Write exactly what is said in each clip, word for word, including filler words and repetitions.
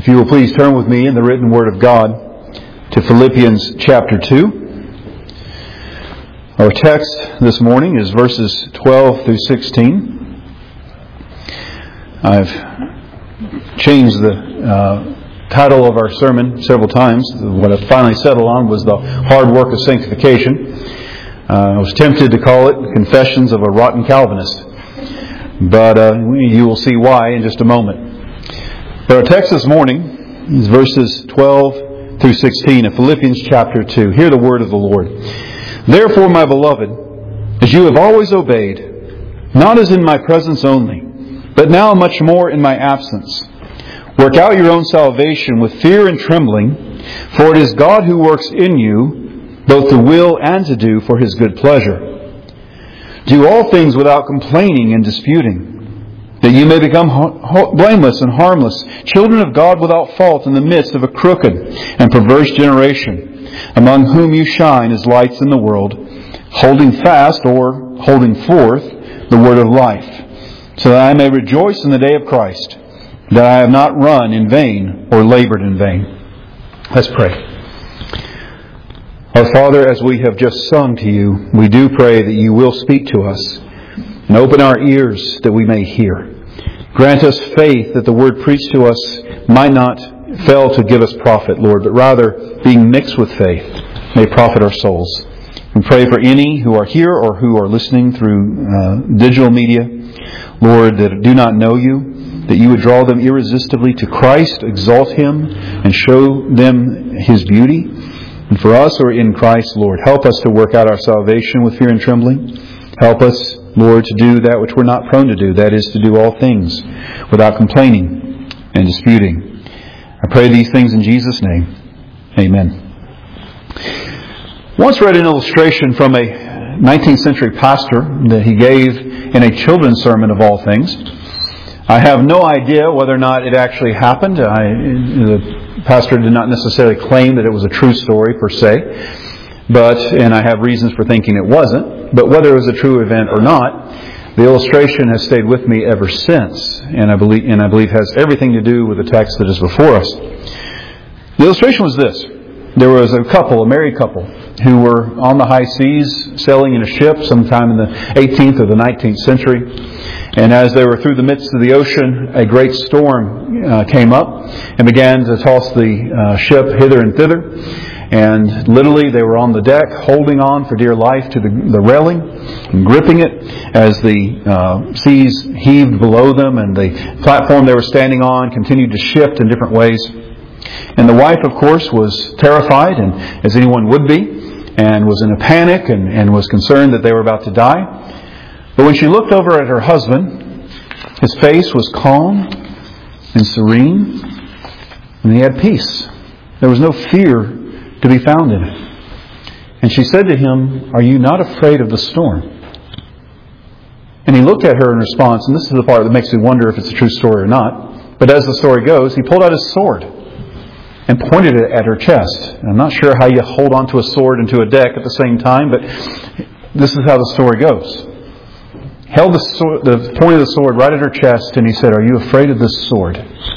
you will please turn with me in the written Word of God to Philippians chapter two. Our text this morning is verses twelve through sixteen. I've changed the uh, title of our sermon several times. What I finally settled on was the hard work of sanctification. Uh, I was tempted to call it Confessions of a Rotten Calvinist, but uh, you will see why in just a moment. But our text this morning is verses twelve through sixteen of Philippians chapter two. Hear the word of the Lord. Therefore, my beloved, as you have always obeyed, not as in my presence only, but now much more in my absence, work out your own salvation with fear and trembling, for it is God who works in you both to will and to do for His good pleasure. Do all things without complaining and disputing, that you may become blameless and harmless, children of God without fault in the midst of a crooked and perverse generation, among whom you shine as lights in the world, holding fast or holding forth the word of life, so that I may rejoice in the day of Christ, that I have not run in vain or labored in vain. Let's pray. Our Father, as we have just sung to you, we do pray that you will speak to us and open our ears that we may hear. Grant us faith that the word preached to us might not fail to give us profit, Lord, but rather, being mixed with faith, may profit our souls. We pray for any who are here or who are listening through uh, digital media, Lord, that do not know you, that you would draw them irresistibly to Christ, exalt Him, and show them His beauty. And for us who are in Christ, Lord, help us to work out our salvation with fear and trembling. Help us, Lord, to do that which we're not prone to do, that is to do all things without complaining and disputing. I pray these things in Jesus' name. Amen. Once read an illustration from a nineteenth century pastor that he gave in a children's sermon of all things. I have no idea whether or not it actually happened. I, the pastor did not necessarily claim that it was a true story per se, but and I have reasons for thinking it wasn't. But whether it was a true event or not, the illustration has stayed with me ever since, and I believe and I believe has everything to do with the text that is before us. The illustration was this: there was a couple, a married couple, who were on the high seas, sailing in a ship sometime in the eighteenth or the nineteenth century. And as they were through the midst of the ocean, a great storm uh, came up and began to toss the uh, ship hither and thither. And literally they were on the deck, holding on for dear life to the, the railing, and gripping it as the uh, seas heaved below them, and the platform they were standing on continued to shift in different ways. And the wife, of course, was terrified, and as anyone would be, and was in a panic and, and was concerned that they were about to die. But when she looked over at her husband, his face was calm and serene, and he had peace. There was no fear to be found in it. And she said to him, "Are you not afraid of the storm?" And he looked at her in response, and this is the part that makes me wonder if it's a true story or not. But as the story goes, he pulled out his sword and pointed it at her chest. And I'm not sure how you hold onto a sword and to a deck at the same time, but this is how the story goes. Held the, sword, the point of the sword right at her chest, and he said, "Are you afraid of this sword?"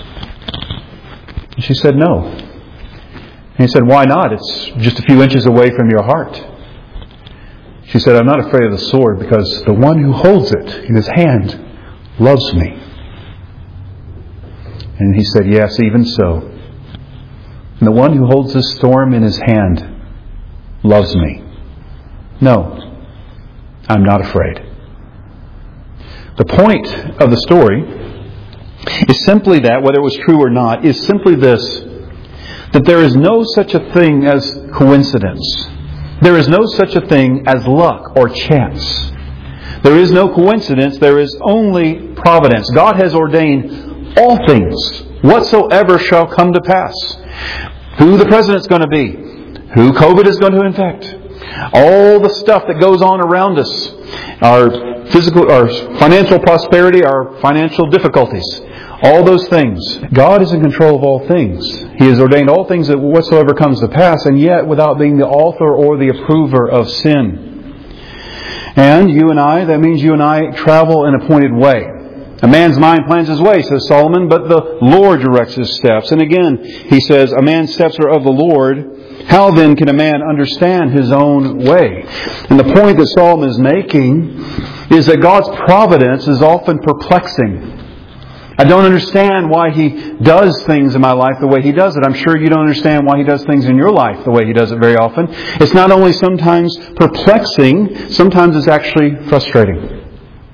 And she said, "No." And he said, "Why not? It's just a few inches away from your heart." She said, "I'm not afraid of the sword because the one who holds it in his hand loves me." And he said, "Yes, even so. And the one who holds this storm in his hand loves me. No, I'm not afraid." The point of the story is simply that, whether it was true or not, is simply this: that there is no such a thing as coincidence. There is no such a thing as luck or chance. There is no coincidence. There is only providence. God has ordained all things whatsoever shall come to pass. Who the president's going to be. Who COVID is going to infect. All the stuff that goes on around us. Our physical, our financial prosperity, our financial difficulties. All those things. God is in control of all things. He has ordained all things that whatsoever comes to pass, and yet without being the author or the approver of sin. And you and I, that means you and I travel an appointed way. A man's mind plans his way, says Solomon, but the Lord directs his steps. And again, he says, a man's steps are of the Lord. How then can a man understand his own way? And the point that Solomon is making is that God's providence is often perplexing. I don't understand why He does things in my life the way He does it. I'm sure you don't understand why He does things in your life the way He does it very often. It's not only sometimes perplexing, sometimes it's actually frustrating.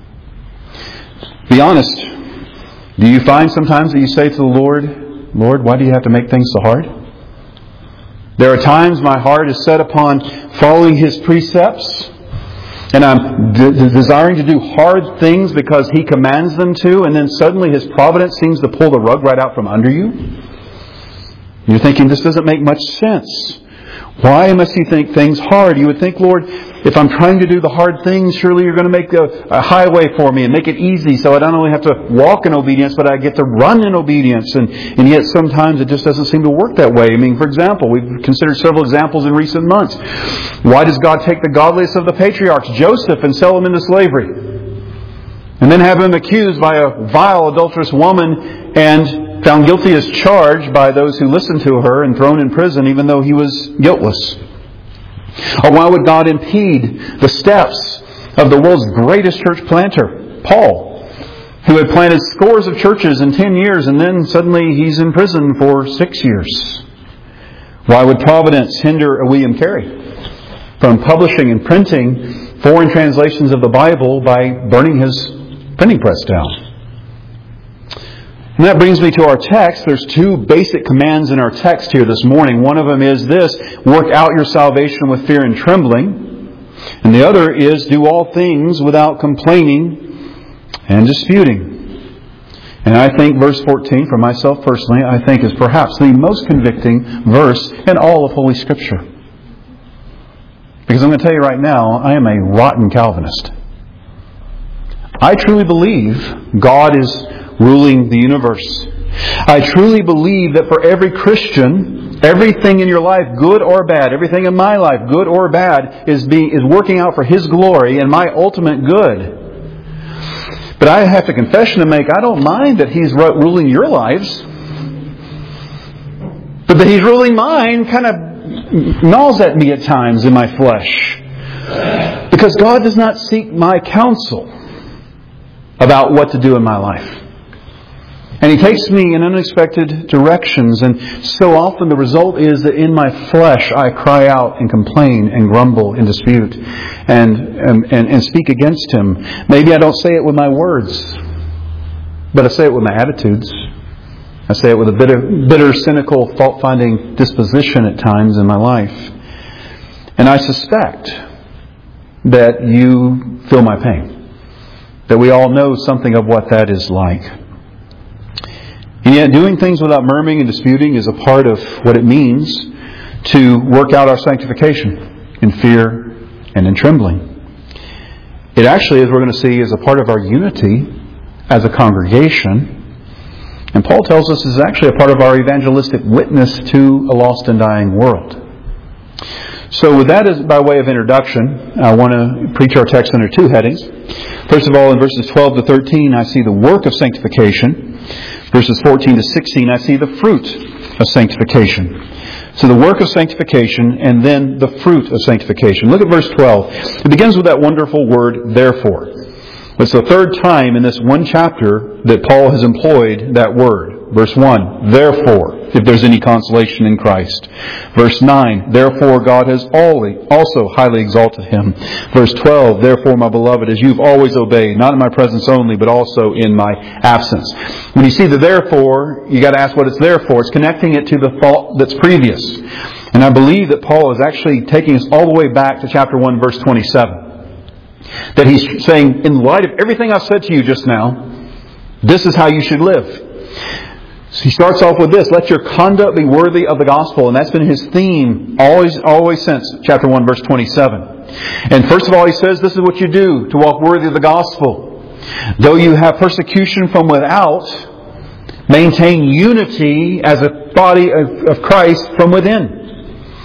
Be honest. Do you find sometimes that you say to the Lord, Lord, why do you have to make things so hard? There are times my heart is set upon following His precepts, and I'm de- desiring to do hard things because He commands them to, and then suddenly His providence seems to pull the rug right out from under you. You're thinking, this doesn't make much sense. Why must He think things hard? You would think, Lord, if I'm trying to do the hard things, surely You're going to make a, a highway for me and make it easy so I don't only have to walk in obedience, but I get to run in obedience. And, and yet sometimes it just doesn't seem to work that way. I mean, for example, we've considered several examples in recent months. Why does God take the godliest of the patriarchs, Joseph, and sell him into slavery? And then have him accused by a vile, adulterous woman and found guilty as charged by those who listened to her and thrown in prison even though he was guiltless? Or why would God impede the steps of the world's greatest church planter, Paul, who had planted scores of churches in ten years and then suddenly he's in prison for six years? Why would Providence hinder a William Carey from publishing and printing foreign translations of the Bible by burning his printing press down? And that brings me to our text. There's two basic commands in our text here this morning. One of them is this: work out your salvation with fear and trembling. And the other is do all things without complaining and disputing. And I think verse fourteen, for myself personally, I think is perhaps the most convicting verse in all of Holy Scripture. Because I'm going to tell you right now, I am a rotten Calvinist. I truly believe God is ruling the universe. I truly believe that for every Christian, everything in your life, good or bad, everything in my life, good or bad, is being is working out for His glory and my ultimate good. But I have a confession to make. I don't mind that He's ruling your lives, but that He's ruling mine kind of gnaws at me at times in my flesh. Because God does not seek my counsel about what to do in my life. And He takes me in unexpected directions. And so often the result is that in my flesh I cry out and complain and grumble and dispute and, and, and, and speak against Him. Maybe I don't say it with my words, but I say it with my attitudes. I say it with a bitter, bitter cynical, fault-finding disposition at times in my life. And I suspect that you feel my pain. That we all know something of what that is like. And yet doing things without murmuring and disputing is a part of what it means to work out our sanctification in fear and in trembling. It actually, as we're going to see, is a part of our unity as a congregation. And Paul tells us is actually a part of our evangelistic witness to a lost and dying world. So with that as by way of introduction, I want to preach our text under two headings. First of all, in verses twelve to thirteen, I see the work of sanctification. Verses fourteen to sixteen, I see the fruit of sanctification. So the work of sanctification and then the fruit of sanctification. Look at verse twelve. It begins with that wonderful word, therefore. It's the third time in this one chapter that Paul has employed that word. Verse one, therefore, if there's any consolation in Christ. Verse nine, therefore God has also highly exalted Him. Verse twelve, therefore my beloved, as you've always obeyed, not in my presence only, but also in my absence. When you see the therefore, you got to ask what it's there for. It's connecting it to the thought that's previous. And I believe that Paul is actually taking us all the way back to chapter one, verse twenty-seven. That he's saying, in light of everything I've said to you just now, this is how you should live. So he starts off with this: let your conduct be worthy of the gospel. And that's been his theme always, always since chapter one, verse twenty-seven. And first of all, he says, this is what you do to walk worthy of the gospel. Though you have persecution from without, maintain unity as a body of Christ from within.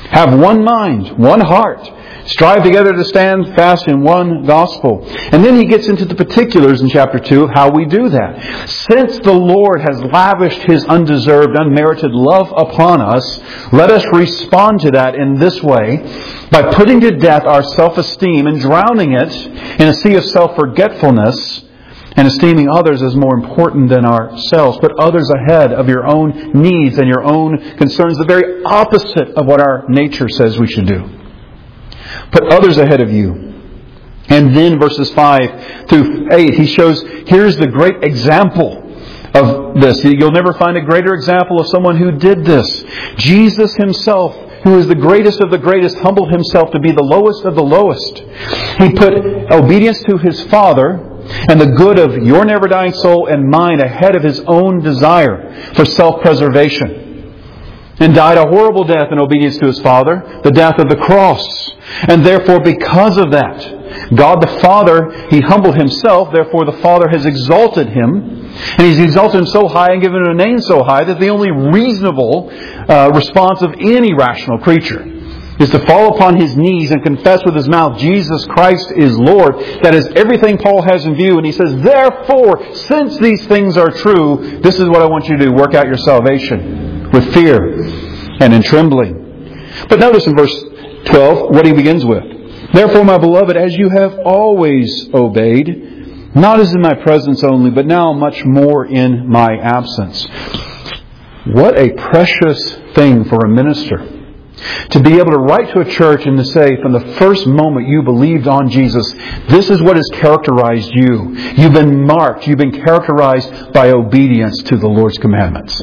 Have one mind, one heart. Strive together to stand fast in one gospel. And then he gets into the particulars in chapter two of how we do that. Since the Lord has lavished His undeserved, unmerited love upon us, let us respond to that in this way, by putting to death our self-esteem and drowning it in a sea of self-forgetfulness, and esteeming others as more important than ourselves. Put others ahead of your own needs and your own concerns, the very opposite of what our nature says we should do. Put others ahead of you. And then verses five through eight, he shows, here's the great example of this. You'll never find a greater example of someone who did this. Jesus Himself, who is the greatest of the greatest, humbled Himself to be the lowest of the lowest. He put obedience to His Father and the good of your never-dying soul and mine ahead of His own desire for self-preservation, and died a horrible death in obedience to His Father, the death of the cross. And therefore, because of that, God the Father, He humbled Himself, therefore the Father has exalted Him, and He's exalted Him so high and given Him a name so high that the only reasonable uh, response of any rational creature is to fall upon his knees and confess with his mouth, Jesus Christ is Lord. That is everything Paul has in view. And he says, therefore, since these things are true, this is what I want you to do. Work out your salvation with fear and in trembling. But notice in verse twelve what he begins with. Therefore, my beloved, as you have always obeyed, not as in my presence only, but now much more in my absence. What a precious thing for a minister to be able to write to a church and to say, from the first moment you believed on Jesus, this is what has characterized you. You've been marked, you've been characterized by obedience to the Lord's commandments.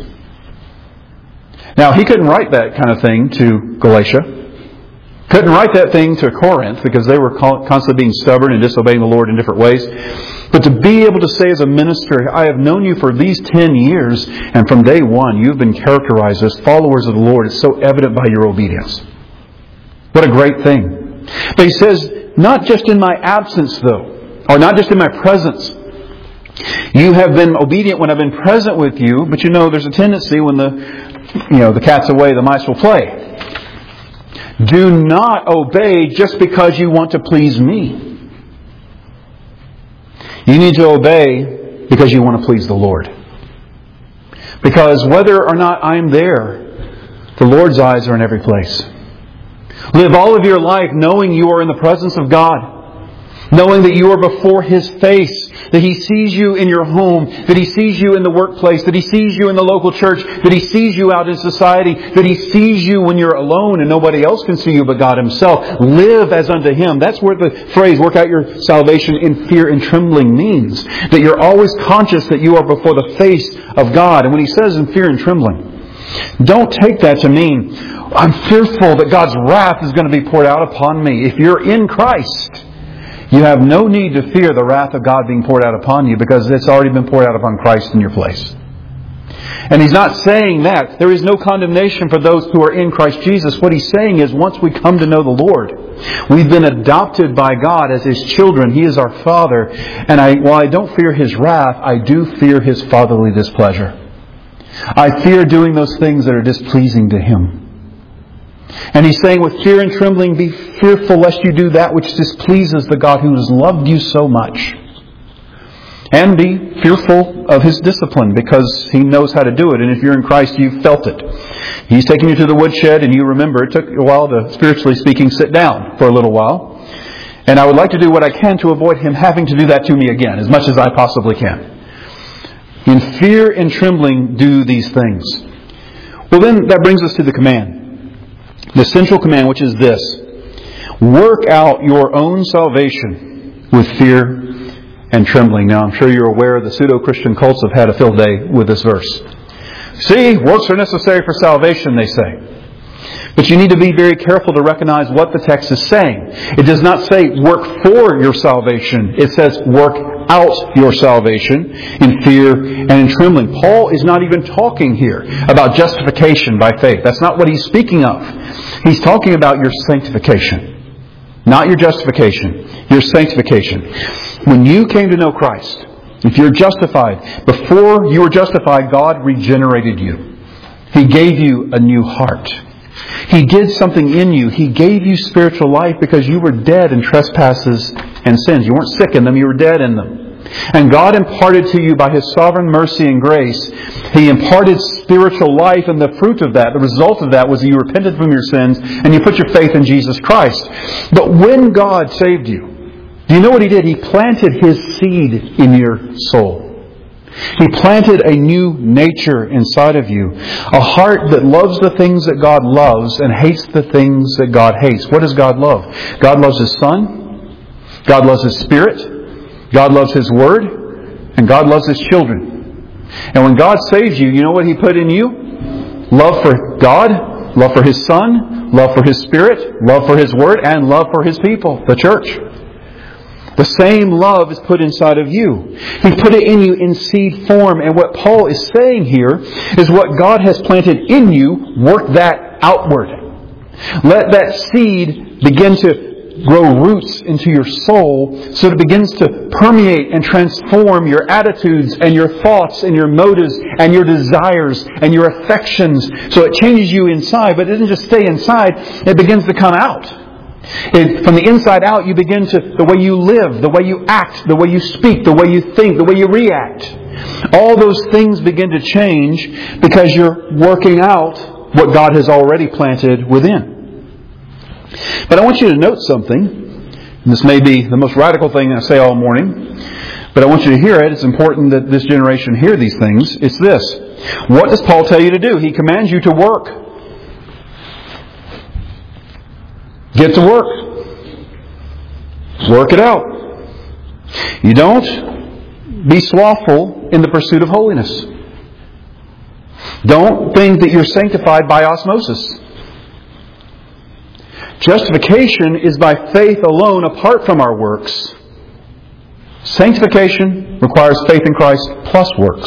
Now, he couldn't write that kind of thing to Galatia. Couldn't write that thing to Corinth because they were constantly being stubborn and disobeying the Lord in different ways. But to be able to say as a minister, I have known you for these ten years, and from day one you've been characterized as followers of the Lord. It's so evident by your obedience. What a great thing. But he says, not just in my absence though, or not just in my presence. You have been obedient when I've been present with you, but you know there's a tendency when the, you know, the cat's away, the mice will play. Do not obey just because you want to please me. You need to obey because you want to please the Lord. Because whether or not I'm there, the Lord's eyes are in every place. Live all of your life knowing you are in the presence of God. Knowing that you are before His face. That He sees you in your home. That He sees you in the workplace. That He sees you in the local church. That He sees you out in society. That He sees you when you're alone and nobody else can see you but God Himself. Live as unto Him. That's where the phrase, work out your salvation in fear and trembling means. That you're always conscious that you are before the face of God. And when He says in fear and trembling, don't take that to mean, I'm fearful that God's wrath is going to be poured out upon me. If you're in Christ, you have no need to fear the wrath of God being poured out upon you because it's already been poured out upon Christ in your place. And he's not saying that. There is no condemnation for those who are in Christ Jesus. What he's saying is once we come to know the Lord, we've been adopted by God as His children. He is our Father. And I, while I don't fear His wrath, I do fear His fatherly displeasure. I fear doing those things that are displeasing to Him. And he's saying with fear and trembling, be fearful lest you do that which displeases the God who has loved you so much. And be fearful of His discipline because He knows how to do it. And if you're in Christ, you've felt it. He's taken you to the woodshed and you remember it took a while to, spiritually speaking, sit down for a little while. And I would like to do what I can to avoid Him having to do that to me again, as much as I possibly can. In fear and trembling, do these things. Well, then that brings us to the command. The central command, which is this. Work out your own salvation with fear and trembling. Now, I'm sure you're aware the pseudo-Christian cults have had a field day with this verse. See, works are necessary for salvation, they say. But you need to be very careful to recognize what the text is saying. It does not say work for your salvation. It says work out your salvation in fear and in trembling. Paul is not even talking here about justification by faith. That's not what he's speaking of. He's talking about your sanctification. Not your justification. Your sanctification. When you came to know Christ, if you're justified, before you were justified, God regenerated you. He gave you a new heart. He did something in you. He gave you spiritual life because you were dead in trespasses and sins. You weren't sick in them, you were dead in them. And God imparted to you by His sovereign mercy and grace, He imparted spiritual life, and the fruit of that, the result of that was that you repented from your sins and you put your faith in Jesus Christ. But when God saved you, do you know what He did? He planted His seed in your soul. He planted a new nature inside of you. A heart that loves the things that God loves and hates the things that God hates. What does God love? God loves His Son. God loves His Spirit. God loves His Word. And God loves His children. And when God saves you, you know what He put in you? Love for God, love for His Son, love for His Spirit, love for His Word, and love for His people, the church. The same love is put inside of you. He put it in you in seed form. And what Paul is saying here is what God has planted in you, work that outward. Let that seed begin to grow roots into your soul so that it begins to permeate and transform your attitudes and your thoughts and your motives and your desires and your affections. So it changes you inside, but it doesn't just stay inside. It begins to come out. It, from the inside out, you begin to, the way you live, the way you act, the way you speak, the way you think, the way you react. All those things begin to change because you're working out what God has already planted within. But I want you to note something. And this may be the most radical thing I say all morning, but I want you to hear it. It's important that this generation hear these things. It's this. What does Paul tell you to do? He commands you to work. Get to work. Work it out. You don't be slothful in the pursuit of holiness. Don't think that you're sanctified by osmosis. Justification is by faith alone apart from our works. Sanctification requires faith in Christ plus works.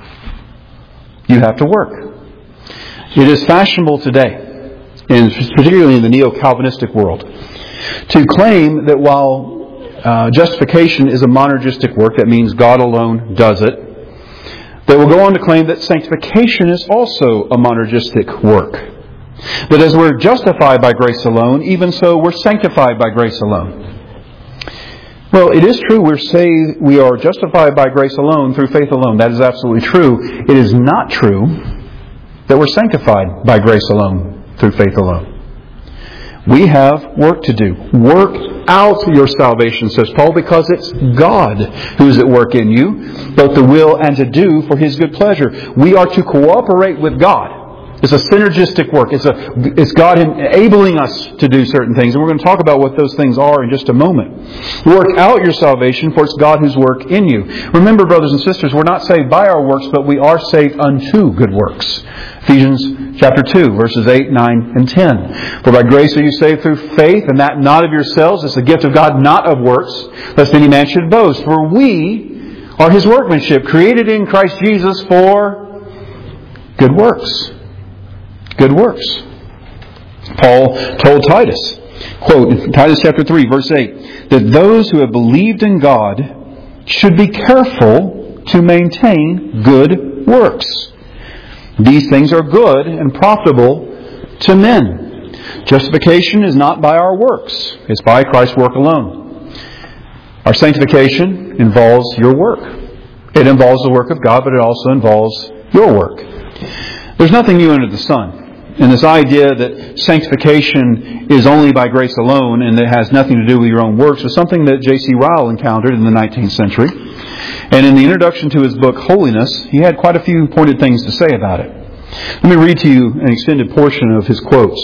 You have to work. It is fashionable today, and particularly in the neo-Calvinistic world, to claim that while uh, justification is a monergistic work, that means God alone does it, they will go on to claim that sanctification is also a monergistic work. That as we're justified by grace alone, even so we're sanctified by grace alone. Well, it is true we're saved, we are justified by grace alone through faith alone. That is absolutely true. It is not true that we're sanctified by grace alone through faith alone. We have work to do. Work out your salvation, says Paul, because it's God who is at work in you, both the will and to do for His good pleasure. We are to cooperate with God. It's a synergistic work. It's a it's God enabling us to do certain things. And we're going to talk about what those things are in just a moment. Work out your salvation, for it's God whose work in you. Remember, brothers and sisters, we're not saved by our works, but we are saved unto good works. Ephesians chapter two, verses eight, nine, and ten. For by grace are you saved through faith, and that not of yourselves. It's a gift of God, not of works, lest any man should boast. For we are His workmanship, created in Christ Jesus for good works. Good works. Paul told Titus, quote, in Titus chapter three, verse eight, that those who have believed in God should be careful to maintain good works. These things are good and profitable to men. Justification is not by our works. It's by Christ's work alone. Our sanctification involves your work. It involves the work of God, but it also involves your work. There's nothing new under the sun. And this idea that sanctification is only by grace alone and that has nothing to do with your own works was something that J C Ryle encountered in the nineteenth century. And in the introduction to his book, Holiness, he had quite a few pointed things to say about it. Let me read to you an extended portion of his quotes.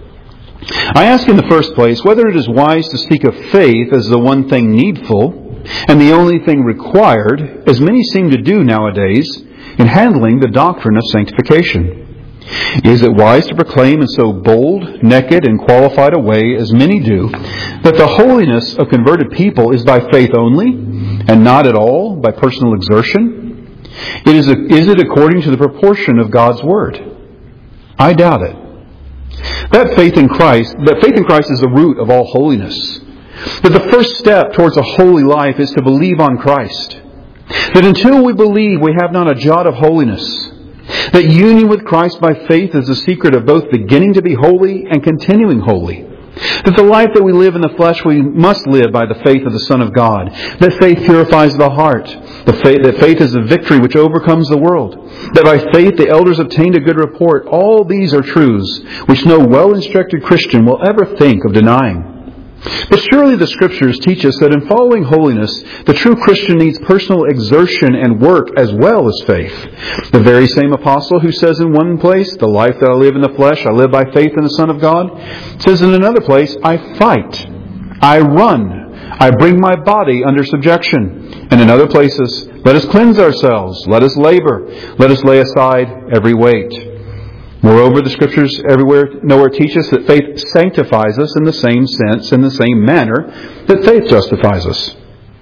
I ask in the first place whether it is wise to speak of faith as the one thing needful and the only thing required, as many seem to do nowadays, in handling the doctrine of sanctification. Is it wise to proclaim in so bold, naked, and qualified a way as many do, that the holiness of converted people is by faith only, and not at all by personal exertion? It is, a, is it according to the proportion of God's Word? I doubt it. That faith in Christ, that faith in Christ is the root of all holiness. That the first step towards a holy life is to believe on Christ. That until we believe we have not a jot of holiness, That union with Christ by faith is the secret of both beginning to be holy and continuing holy. That the life that we live in the flesh we must live by the faith of the Son of God. That faith purifies the heart. The faith, that faith is the victory which overcomes the world. That by faith the elders obtained a good report. All these are truths which no well-instructed Christian will ever think of denying. But surely the Scriptures teach us that in following holiness, the true Christian needs personal exertion and work as well as faith. The very same apostle who says in one place, "The life that I live in the flesh, I live by faith in the Son of God," says in another place, "I fight, I run, I bring my body under subjection." And in other places, "Let us cleanse ourselves, let us labor, let us lay aside every weight." Moreover, the Scriptures everywhere, nowhere teach us that faith sanctifies us in the same sense, in the same manner that faith justifies us.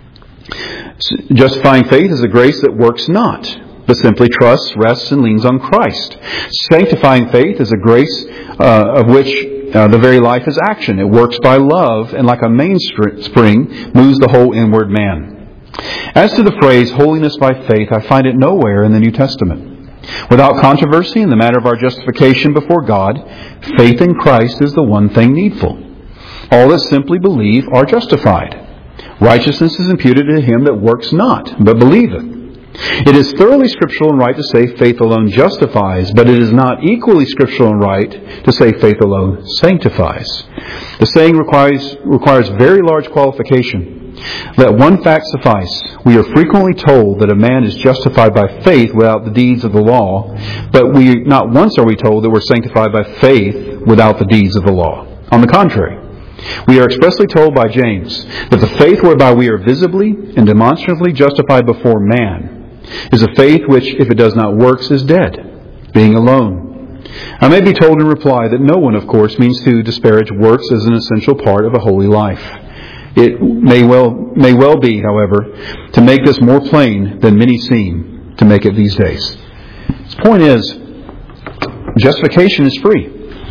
Justifying faith is a grace that works not, but simply trusts, rests, and leans on Christ. Sanctifying faith is a grace uh, of which uh, the very life is action. It works by love, and like a mainspring, moves the whole inward man. As to the phrase, holiness by faith, I find it nowhere in the New Testament. Without controversy in the matter of our justification before God, faith in Christ is the one thing needful. All that simply believe are justified. Righteousness is imputed to him that works not, but believeth. It is thoroughly scriptural and right to say faith alone justifies, but it is not equally scriptural and right to say faith alone sanctifies. The saying requires, requires very large qualification. Let one fact suffice. We are frequently told that a man is justified by faith without the deeds of the law, but we not once are we told that we're sanctified by faith without the deeds of the law. On the contrary, we are expressly told by James that the faith whereby we are visibly and demonstratively justified before man is a faith which, if it does not works, is dead, being alone. I may be told in reply that no one, of course, means to disparage works as an essential part of a holy life. It may well may well be, however, to make this more plain than many seem to make it these days. His point is, justification is free,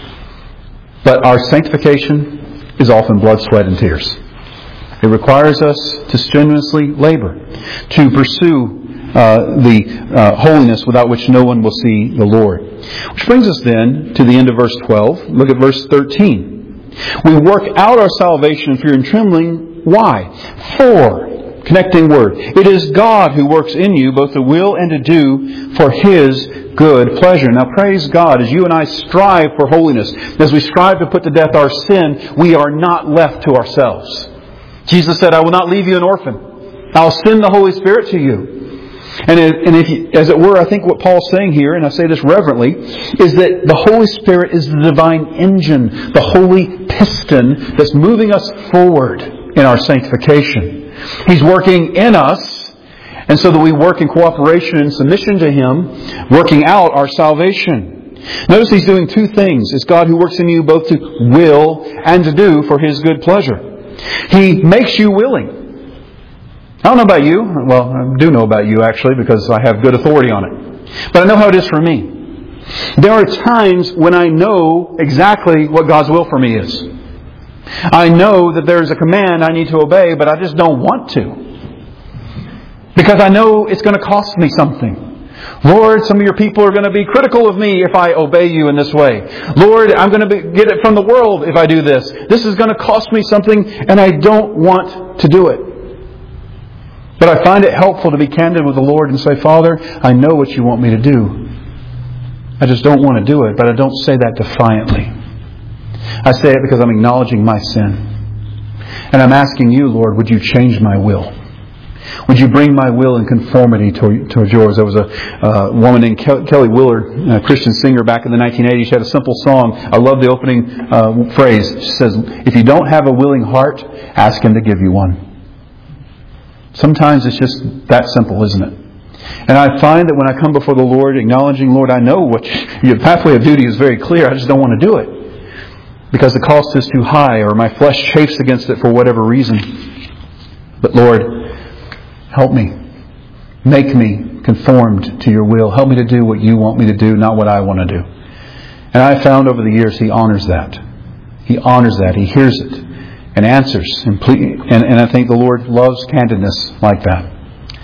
but our sanctification is often blood, sweat, and tears. It requires us to strenuously labor, to pursue uh, the uh, holiness without which no one will see the Lord. Which brings us then to the end of verse twelve. Look at verse thirteen. We work out our salvation in fear and trembling. Why? For, connecting word, it is God who works in you both to will and to do for His good pleasure. Now praise God, as you and I strive for holiness, as we strive to put to death our sin, we are not left to ourselves. Jesus said, "I will not leave you an orphan. I'll send the Holy Spirit to you." And, and if you, as it were, I think what Paul's saying here, and I say this reverently, is that the Holy Spirit is the divine engine, the holy piston that's moving us forward in our sanctification. He's working in us, and so that we work in cooperation and submission to Him, working out our salvation. Notice He's doing two things. It's God who works in you both to will and to do for His good pleasure. He makes you willing. I don't know about you. Well, I do know about you, actually, because I have good authority on it. But I know how it is for me. There are times when I know exactly what God's will for me is. I know that there's a command I need to obey, but I just don't want to. Because I know it's going to cost me something. Lord, some of your people are going to be critical of me if I obey you in this way. Lord, I'm going to be, get it from the world if I do this. This is going to cost me something, and I don't want to do it. But I find it helpful to be candid with the Lord and say, "Father, I know what you want me to do. I just don't want to do it." But I don't say that defiantly. I say it because I'm acknowledging my sin. And I'm asking you, Lord, would you change my will? Would you bring my will in conformity to, towards yours? There was a uh, woman named Kelly Willard, a Christian singer back in the nineteen eighties. She had a simple song. I love the opening uh, phrase. She says, "If you don't have a willing heart, ask Him to give you one." Sometimes it's just that simple, isn't it? And I find that when I come before the Lord, acknowledging, "Lord, I know what your pathway of duty is very clear. I just don't want to do it because the cost is too high, or my flesh chafes against it for whatever reason. But Lord, help me. Make me conformed to your will. Help me to do what you want me to do, not what I want to do." And I found over the years He honors that. He honors that. He hears it and answers. And, and, and I think the Lord loves candidness like that.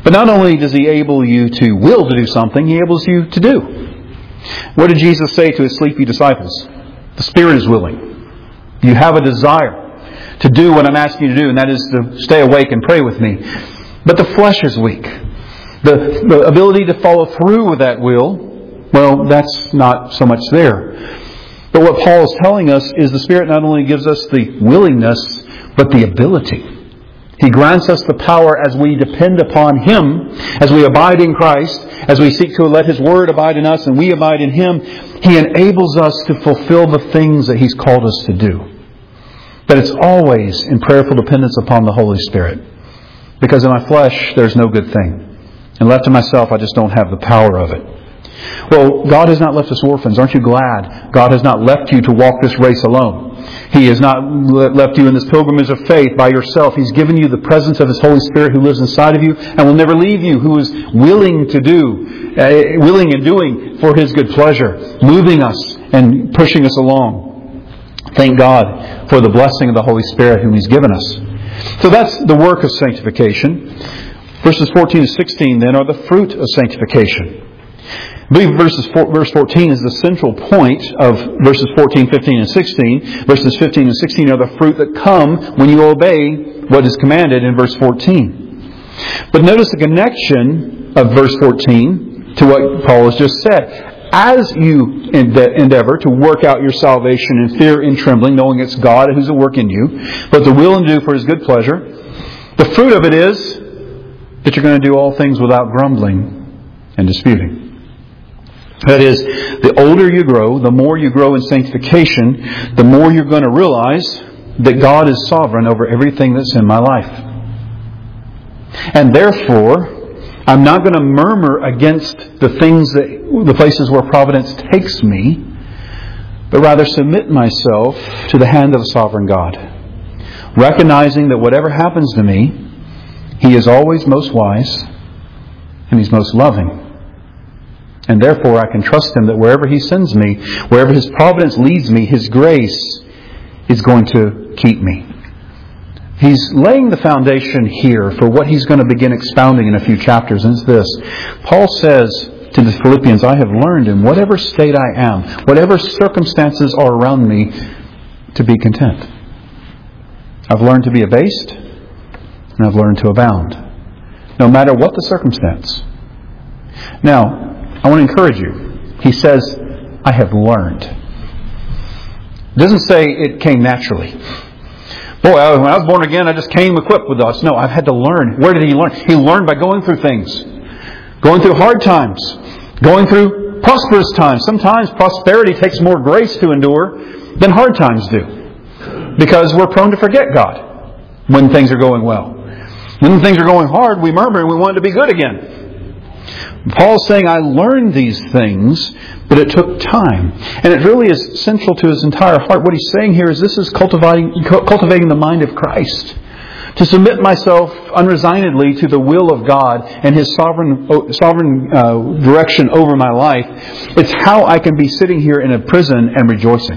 But not only does He enable you to will to do something, He enables you to do. What did Jesus say to His sleepy disciples? The Spirit is willing. You have a desire to do what I'm asking you to do, and that is to stay awake and pray with me. But the flesh is weak. The, the ability to follow through with that will, well, that's not so much there. But what Paul is telling us is the Spirit not only gives us the willingness, but the ability. He grants us the power as we depend upon Him, as we abide in Christ, as we seek to let His Word abide in us and we abide in Him. He enables us to fulfill the things that He's called us to do. But it's always in prayerful dependence upon the Holy Spirit. Because in my flesh, there's no good thing. And left to myself, I just don't have the power of it. Well, God has not left us orphans. Aren't you glad? God has not left you to walk this race alone. He has not left you in this pilgrimage of faith by yourself. He's given you the presence of His Holy Spirit who lives inside of you and will never leave you, who is willing to do, uh, willing and doing for His good pleasure, moving us and pushing us along. Thank God for the blessing of the Holy Spirit whom He's given us. So that's the work of sanctification. Verses fourteen to sixteen then are the fruit of sanctification. I believe verses four, verse fourteen is the central point of verses fourteen, fifteen, and sixteen. Verses fifteen and sixteen are the fruit that come when you obey what is commanded in verse fourteen. But notice the connection of verse fourteen to what Paul has just said. As you endeavor to work out your salvation in fear and trembling, knowing it's God who's at work in you, but the will and do for His good pleasure, the fruit of it is that you're going to do all things without grumbling and disputing. That is, the older you grow, the more you grow in sanctification, the more you're going to realize that God is sovereign over everything that's in my life. And therefore, I'm not going to murmur against the things that, the places where providence takes me, but rather submit myself to the hand of a sovereign God. Recognizing that whatever happens to me, He is always most wise and He's most loving. And therefore I can trust Him that wherever He sends me, wherever His providence leads me, His grace is going to keep me. He's laying the foundation here for what he's going to begin expounding in a few chapters. And it's this. Paul says to the Philippians, I have learned in whatever state I am, whatever circumstances are around me, to be content. I've learned to be abased, and I've learned to abound, no matter what the circumstance. Now, I want to encourage you. He says, I have learned. It doesn't say it came naturally. Boy, when I was born again, I just came equipped with us. No, I've had to learn. Where did he learn? He learned by going through things. Going through hard times. Going through prosperous times. Sometimes prosperity takes more grace to endure than hard times do. Because we're prone to forget God when things are going well. When things are going hard, we murmur and we want it to be good again. Paul's saying, I learned these things, but it took time. And it really is central to his entire heart. What he's saying here is this is cultivating, cultivating the mind of Christ. To submit myself unresignedly to the will of God and His sovereign sovereign uh, direction over my life. It's how I can be sitting here in a prison and rejoicing.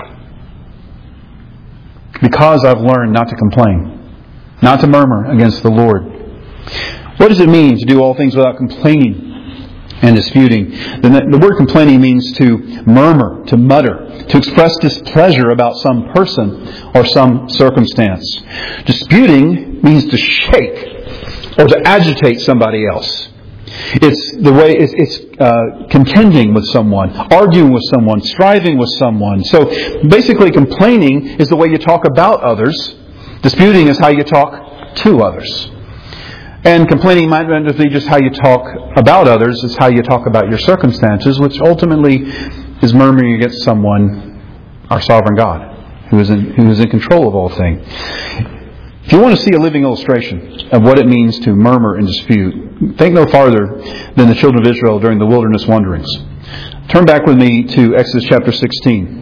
Because I've learned not to complain. Not to murmur against the Lord. What does it mean to do all things without complaining and disputing? The, the word complaining means to murmur, to mutter, to express displeasure about some person or some circumstance. Disputing means to shake or to agitate somebody else. It's the way it's, it's uh, contending with someone, arguing with someone, striving with someone. So basically, complaining is the way you talk about others. Disputing is how you talk to others. And complaining might not be just how you talk about others, it's how you talk about your circumstances, which ultimately is murmuring against someone, our sovereign God, who is in, who is in control of all things. If you want to see a living illustration of what it means to murmur and dispute, think no farther than the children of Israel during the wilderness wanderings. Turn back with me to Exodus chapter sixteen.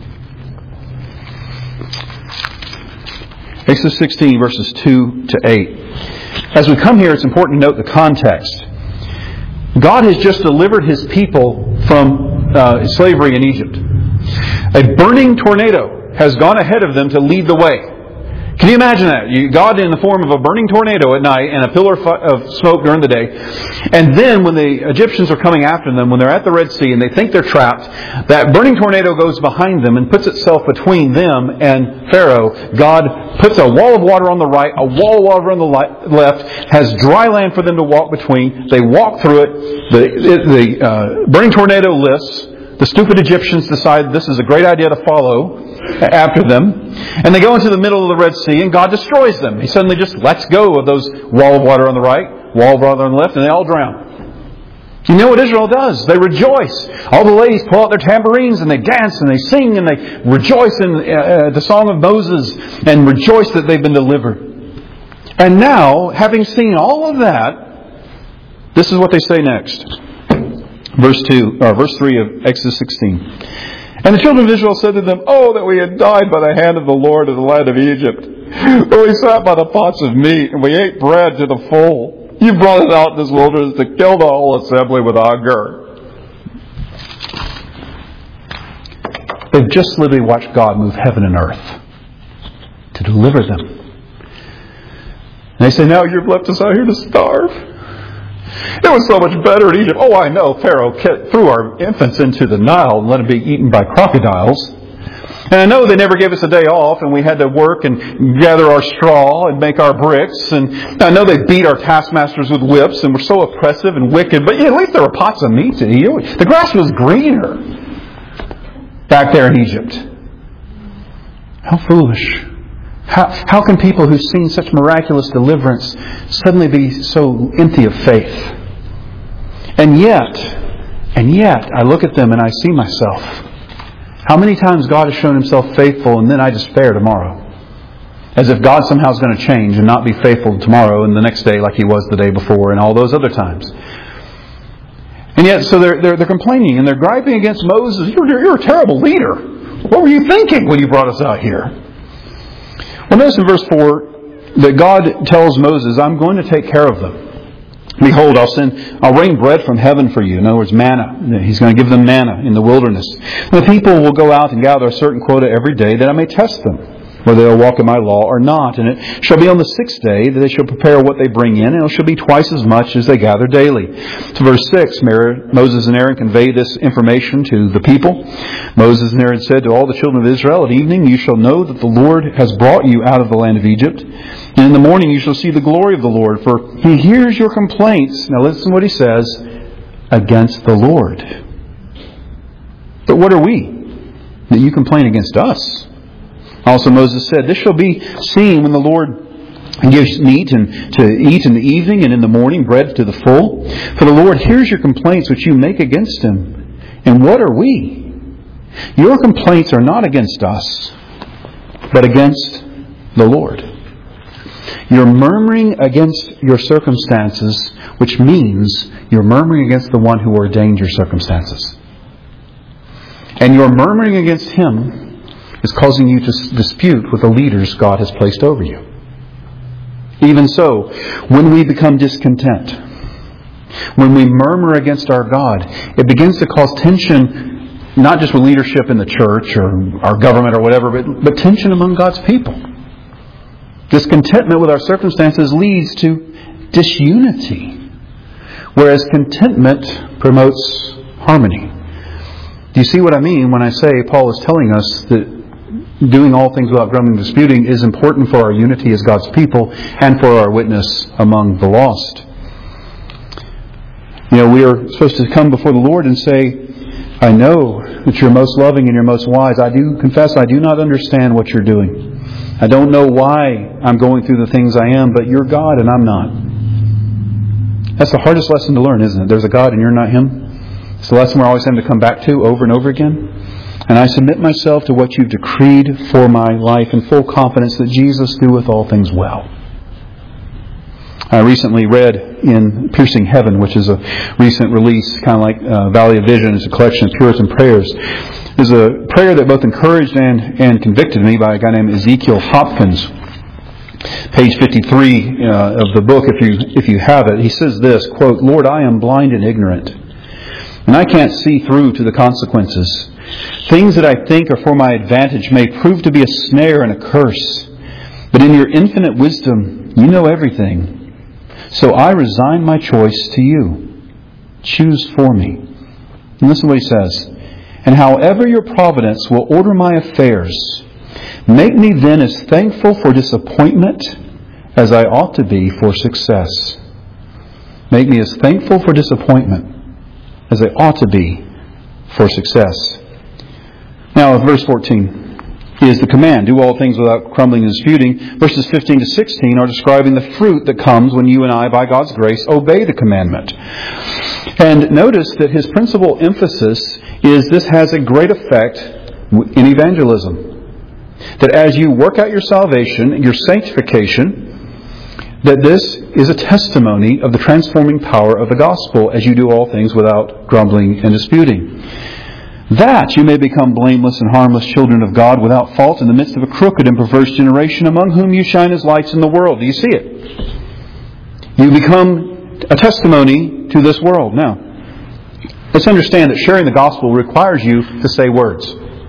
Exodus sixteen, verses two to eight. As we come here, it's important to note the context. God has just delivered His people from uh, slavery in Egypt. A burning tornado has gone ahead of them to lead the way. Can you imagine that? You, God in the form of a burning tornado at night and a pillar of smoke during the day. And then when the Egyptians are coming after them, when they're at the Red Sea and they think they're trapped, that burning tornado goes behind them and puts itself between them and Pharaoh. God puts a wall of water on the right, a wall of water on the left, has dry land for them to walk between. They walk through it. The, it, the uh, burning tornado lifts. The stupid Egyptians decide this is a great idea to follow after them. And they go into the middle of the Red Sea and God destroys them. He suddenly just lets go of those wall of water on the right, wall of water on the left, and they all drown. You know what Israel does? They rejoice. All the ladies pull out their tambourines and they dance and they sing and they rejoice in uh, the song of Moses and rejoice that they've been delivered. And now, having seen all of that, this is what they say next. Verse two, or verse three of Exodus sixteen. And the children of Israel said to them, "Oh, that we had died by the hand of the Lord in the land of Egypt, where we sat by the pots of meat, and we ate bread to the full. You brought us out in this wilderness to kill the whole assembly with hunger." They've just literally watched God move heaven and earth to deliver them. And they say, "Now you've left us out here to starve. It was so much better in Egypt." Oh, I know. Pharaoh threw our infants into the Nile and let them be eaten by crocodiles. And I know they never gave us a day off and we had to work and gather our straw and make our bricks. And I know they beat our taskmasters with whips and were so oppressive and wicked. But yeah, at least there were pots of meat to eat. The grass was greener back there in Egypt. How foolish. How, how can people who've seen such miraculous deliverance suddenly be so empty of faith? And yet, and yet, I look at them and I see myself. How many times God has shown Himself faithful and then I despair tomorrow? As if God somehow is going to change and not be faithful tomorrow and the next day like He was the day before and all those other times. And yet, so they're, they're, they're complaining and they're griping against Moses. You're, you're a terrible leader. What were you thinking when you brought us out here? Well, notice in verse four that God tells Moses, "I'm going to take care of them. Behold, I'll send, I'll rain bread from heaven for you." In other words, manna. He's going to give them manna in the wilderness. The people will go out and gather a certain quota every day that I may test them, whether they'll walk in my law or not. And it shall be on the sixth day that they shall prepare what they bring in, and it shall be twice as much as they gather daily. To verse six, Moses and Aaron convey this information to the people. Moses and Aaron said to all the children of Israel, "At evening you shall know that the Lord has brought you out of the land of Egypt. And in the morning you shall see the glory of the Lord, for He hears your complaints." Now listen to what He says, "against the Lord." But what are we that you complain against us? Also Moses said, "This shall be seen when the Lord gives meat and to eat in the evening and in the morning bread to the full. For the Lord hears your complaints which you make against Him. And what are we? Your complaints are not against us, but against the Lord. You're murmuring against your circumstances, which means you're murmuring against the one who ordained your circumstances. And you're murmuring against Him is causing you to dispute with the leaders God has placed over you. Even so, when we become discontent, when we murmur against our God, it begins to cause tension, not just with leadership in the church or our government or whatever, but, but tension among God's people. Discontentment with our circumstances leads to disunity, whereas contentment promotes harmony. Do you see what I mean when I say Paul is telling us that doing all things without grumbling and disputing is important for our unity as God's people and for our witness among the lost? You know, we are supposed to come before the Lord and say, "I know that you're most loving and you're most wise. I do confess I do not understand what you're doing. I don't know why I'm going through the things I am, but you're God and I'm not." That's the hardest lesson to learn, isn't it? There's a God and you're not Him. It's the lesson we're always having to come back to over and over again. And I submit myself to what you've decreed for my life in full confidence that Jesus doeth all things well. I recently read in Piercing Heaven, which is a recent release, kind of like uh, Valley of Vision. It's a collection of Puritan prayers. There's a prayer that both encouraged and, and convicted me by a guy named Ezekiel Hopkins. Page fifty-three uh, of the book, if you if you have it, he says this, quote, "Lord, I am blind and ignorant, and I can't see through to the consequences. Things that I think are for my advantage may prove to be a snare and a curse. But in your infinite wisdom, you know everything. So I resign my choice to you. Choose for me. And listen to what he says. And however your providence will order my affairs, make me then as thankful for disappointment as I ought to be for success. Make me as thankful for disappointment as I ought to be for success. Now, verse fourteen is the command. Do all things without grumbling and disputing. Verses fifteen to sixteen are describing the fruit that comes when you and I, by God's grace, obey the commandment. And notice that his principal emphasis is this has a great effect in evangelism. That as you work out your salvation, your sanctification, that this is a testimony of the transforming power of the gospel as you do all things without grumbling and disputing. That you may become blameless and harmless children of God without fault in the midst of a crooked and perverse generation among whom you shine as lights in the world. Do you see it? You become a testimony to this world. Now, let's understand that sharing the gospel requires you to say words.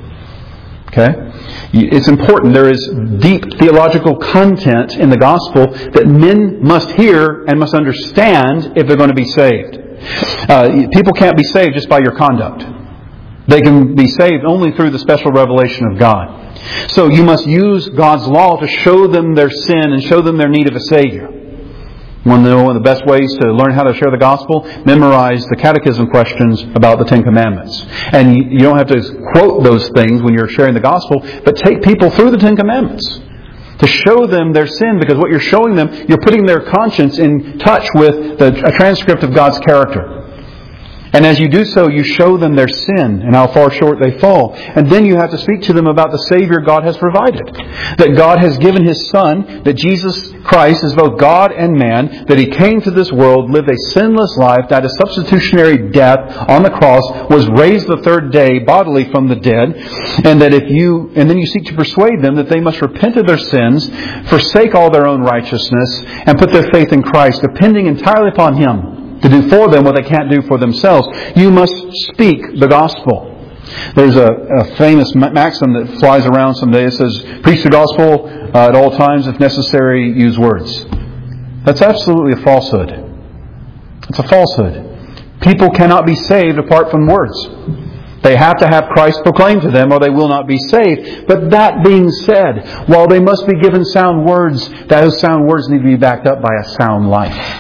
Okay? It's important. There is deep theological content in the gospel that men must hear and must understand if they're going to be saved. Uh, people can't be saved just by your conduct. They can be saved only through the special revelation of God. So you must use God's law to show them their sin and show them their need of a Savior. Want to know one of the best ways to learn how to share the gospel? Memorize the catechism questions about the Ten Commandments. And you don't have to quote those things when you're sharing the gospel, but take people through the Ten Commandments to show them their sin, because what you're showing them, you're putting their conscience in touch with the, a transcript of God's character. And as you do so, you show them their sin and how far short they fall. And then you have to speak to them about the Savior God has provided. That God has given His Son, that Jesus Christ is both God and man, that He came to this world, lived a sinless life, died a substitutionary death on the cross, was raised the third day bodily from the dead, and that if you, and then you seek to persuade them that they must repent of their sins, forsake all their own righteousness, and put their faith in Christ, depending entirely upon Him to do for them what they can't do for themselves. You must speak the gospel. There's a, a famous maxim that flies around someday. It says, preach the gospel uh, at all times. If necessary, use words. That's absolutely a falsehood. It's a falsehood. People cannot be saved apart from words. They have to have Christ proclaimed to them or they will not be saved. But that being said, while they must be given sound words, those sound words need to be backed up by a sound life.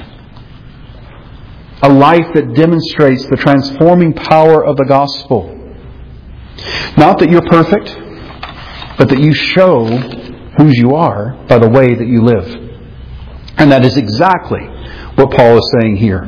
A life that demonstrates the transforming power of the gospel. Not that you're perfect, but that you show whose you are by the way that you live. And that is exactly what Paul is saying here.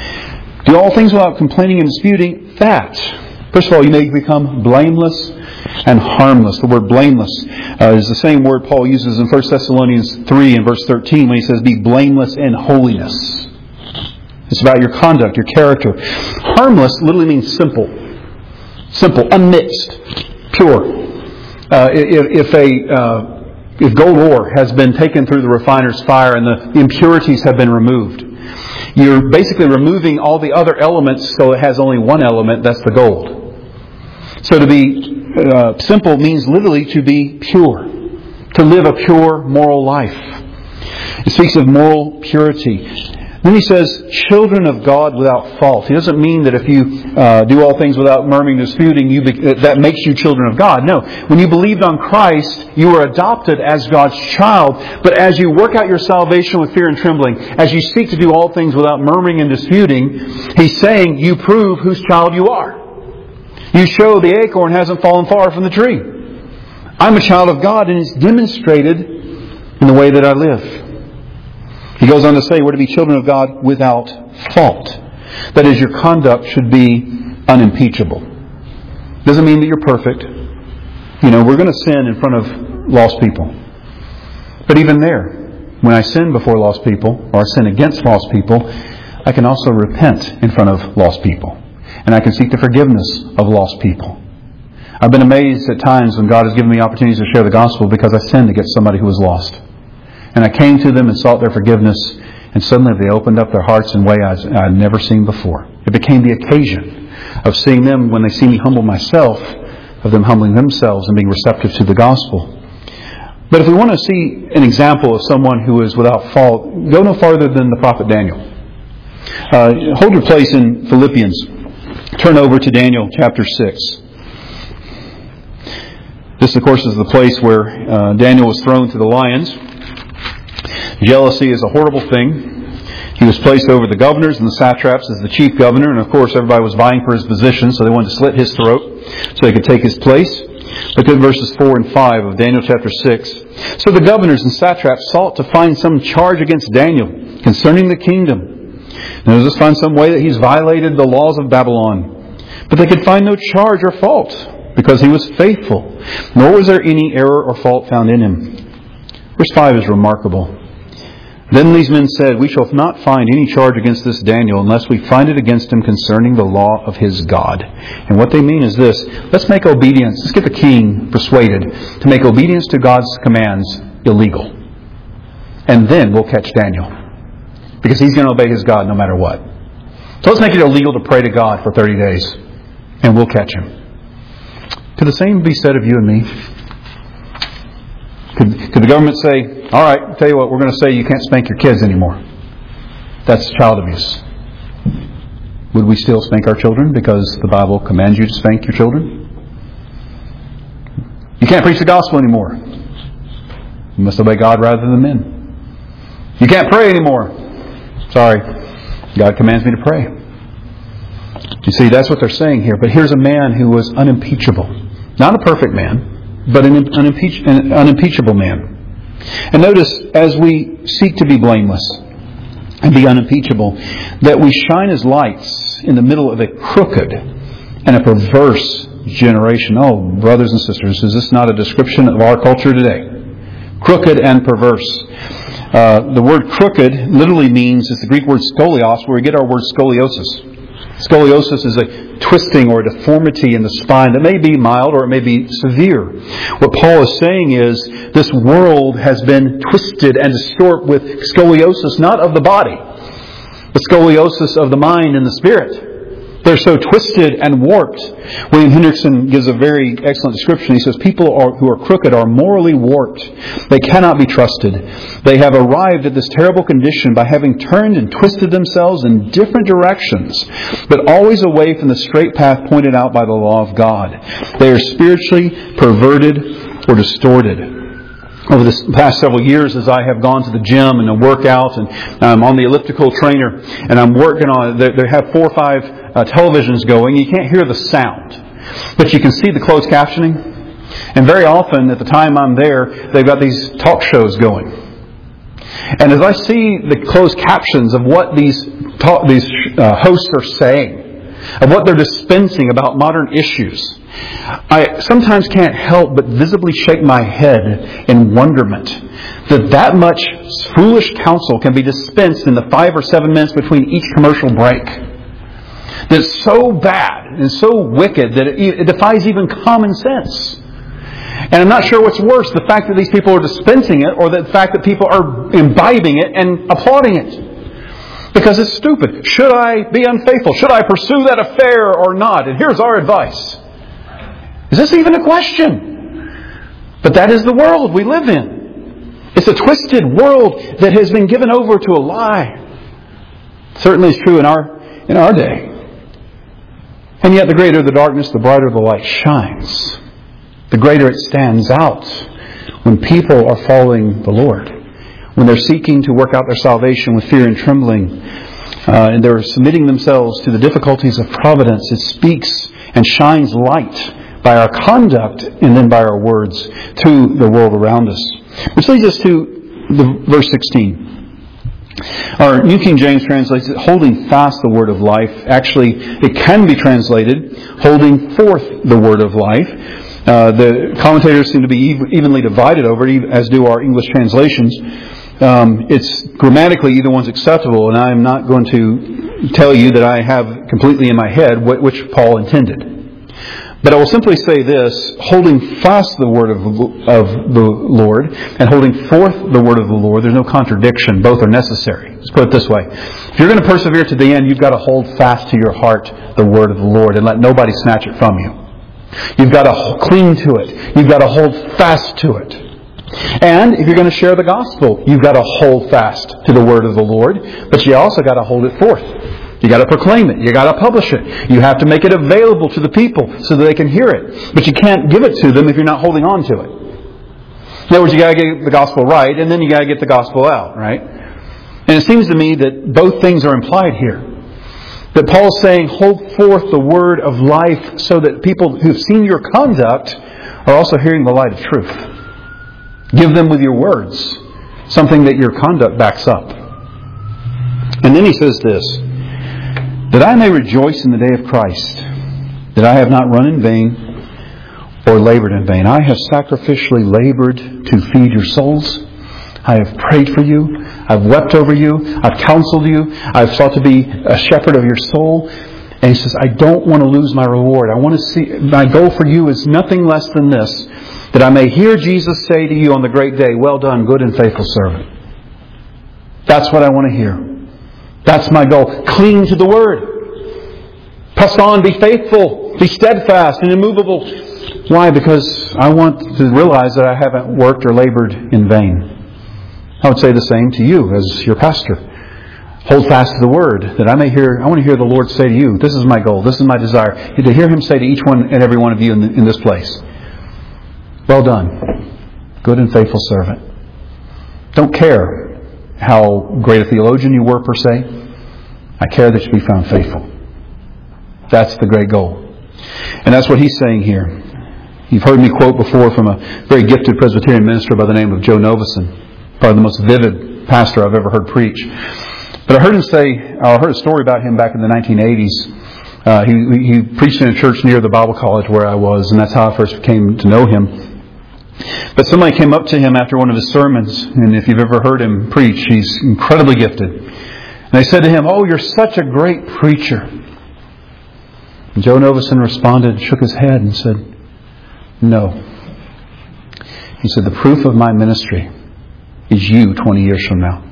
Do all things without complaining and disputing. That, first of all, you may become blameless and harmless. The word blameless uh, is the same word Paul uses in First Thessalonians three and verse thirteen when he says, be blameless in holiness. It's about your conduct, your character. Harmless literally means simple. Simple, unmixed, pure. Uh, if, if a uh, if gold ore has been taken through the refiner's fire and the impurities have been removed, you're basically removing all the other elements so it has only one element, that's the gold. So to be uh, simple means literally to be pure. To live a pure moral life. It speaks of moral purity. Then he says, children of God without fault. He doesn't mean that if you uh, do all things without murmuring, disputing, you be, that makes you children of God. No. When you believed on Christ, you were adopted as God's child. But as you work out your salvation with fear and trembling, as you seek to do all things without murmuring and disputing, He's saying you prove whose child you are. You show the acorn hasn't fallen far from the tree. I'm a child of God, and it's demonstrated in the way that I live. He goes on to say we're to be children of God without fault. That is, your conduct should be unimpeachable. Doesn't mean that you're perfect. You know, we're going to sin in front of lost people. But even there, when I sin before lost people, or I sin against lost people, I can also repent in front of lost people. And I can seek the forgiveness of lost people. I've been amazed at times when God has given me opportunities to share the gospel because I sinned against somebody who was lost. And I came to them and sought their forgiveness, and suddenly they opened up their hearts in a way I'd never seen before. It became the occasion of seeing them, when they see me humble myself, of them humbling themselves and being receptive to the gospel. But if we want to see an example of someone who is without fault, go no farther than the prophet Daniel. Uh, hold your place in Philippians. Turn over to Daniel chapter six. This, of course, is the place where uh, Daniel was thrown to the lions. Jealousy is a horrible thing. He was placed over the governors and the satraps as the chief governor, and of course everybody was vying for his position, so they wanted to slit his throat so they could take his place. Look at verses four and five of Daniel chapter six. So the governors and satraps sought to find some charge against Daniel concerning the kingdom. And just find some way that he's violated the laws of Babylon. But they could find no charge or fault, because he was faithful, nor was there any error or fault found in him. Verse five is remarkable. Then these men said, we shall not find any charge against this Daniel unless we find it against him concerning the law of his God. And what they mean is this: let's make obedience, let's get the king persuaded to make obedience to God's commands illegal. And then we'll catch Daniel, because he's going to obey his God no matter what. So let's make it illegal to pray to God for thirty days, and we'll catch him. Could the same be said of you and me? Could, could the government say, all right, I'll tell you what, we're going to say you can't spank your kids anymore. That's child abuse. Would we still spank our children because the Bible commands you to spank your children? You can't preach the gospel anymore. You must obey God rather than men. You can't pray anymore. Sorry, God commands me to pray. You see, that's what they're saying here. But here's a man who was unimpeachable. Not a perfect man, but an, unimpeach, an unimpeachable man. And notice, as we seek to be blameless and be unimpeachable, that we shine as lights in the middle of a crooked and a perverse generation. Oh, brothers and sisters, is this not a description of our culture today? Crooked and perverse. Uh, the word crooked literally means, it's the Greek word scolios, where we get our word scoliosis. Scoliosis is a twisting or a deformity in the spine that may be mild or it may be severe. What Paul is saying is this world has been twisted and distorted with scoliosis, not of the body, but scoliosis of the mind and the spirit. They're so twisted and warped. William Hendrickson gives a very excellent description. He says, people are, who are crooked are morally warped. They cannot be trusted. They have arrived at this terrible condition by having turned and twisted themselves in different directions, but always away from the straight path pointed out by the law of God. They are spiritually perverted or distorted. Over the past several years, as I have gone to the gym and a workout, and I'm on the elliptical trainer, and I'm working on it, they have four or five uh, televisions going. You can't hear the sound, but you can see the closed captioning. And very often, at the time I'm there, they've got these talk shows going. And as I see the closed captions of what these talk, these uh, hosts are saying, of what they're dispensing about modern issues, I sometimes can't help but visibly shake my head in wonderment that that much foolish counsel can be dispensed in the five or seven minutes between each commercial break. That's so bad and so wicked that it, it defies even common sense. And I'm not sure what's worse, the fact that these people are dispensing it or the fact that people are imbibing it and applauding it. Because it's stupid. Should I be unfaithful? Should I pursue that affair or not? And here's our advice. Is this even a question? But that is the world we live in. It's a twisted world that has been given over to a lie. Certainly it's true in our in our day. And yet the greater the darkness, the brighter the light shines. The greater it stands out when people are following the Lord. When they're seeking to work out their salvation with fear and trembling. Uh, and they're submitting themselves to the difficulties of providence. It speaks and shines light by our conduct and then by our words to the world around us. Which leads us to the verse sixteen. Our New King James translates it, holding fast the word of life. Actually, it can be translated, holding forth the word of life. Uh, the commentators seem to be evenly divided over it, as do our English translations. Um, it's grammatically either one's acceptable, and I am not going to tell you that I have completely in my head which Paul intended. But I will simply say this, holding fast the word of, of the Lord and holding forth the word of the Lord, there's no contradiction. Both are necessary. Let's put it this way. If you're going to persevere to the end, you've got to hold fast to your heart the word of the Lord and let nobody snatch it from you. You've got to cling to it. You've got to hold fast to it. And if you're going to share the gospel, you've got to hold fast to the word of the Lord, but you also got to hold it forth. You got to proclaim it. You got to publish it. You have to make it available to the people so that they can hear it. But you can't give it to them if you're not holding on to it. In other words, you got to get the gospel right, and then you got to get the gospel out, right? And it seems to me that both things are implied here. That Paul's saying, hold forth the word of life so that people who've seen your conduct are also hearing the light of truth. Give them with your words something that your conduct backs up. And then he says this, that I may rejoice in the day of Christ, that I have not run in vain or labored in vain. I have sacrificially labored to feed your souls. I have prayed for you. I've wept over you. I've counseled you. I've sought to be a shepherd of your soul. And he says, I don't want to lose my reward. I want to see, my goal for you is nothing less than this, that I may hear Jesus say to you on the great day, well done, good and faithful servant. That's what I want to hear. That's my goal. Cling to the word. Press on, be faithful, be steadfast and immovable. Why? Because I want to realize that I haven't worked or labored in vain. I would say the same to you as your pastor. Hold fast to the word, that I may hear, I want to hear the Lord say to you, this is my goal, this is my desire, to hear Him say to each one and every one of you in, the, in this place, well done, good and faithful servant. Don't care how great a theologian you were per se. I care that you be found faithful. That's the great goal. And that's what he's saying here. You've heard me quote before from a very gifted Presbyterian minister by the name of Joe Novison, probably the most vivid pastor I've ever heard preach. But I heard him say, I heard a story about him back in the nineteen eighties. Uh, he, he preached in a church near the Bible college where I was, and that's how I first came to know him. But somebody came up to him after one of his sermons, and if you've ever heard him preach, he's incredibly gifted. And they said to him, oh, you're such a great preacher. And Joe Novison responded, shook his head and said, no. He said, the proof of my ministry is you twenty years from now.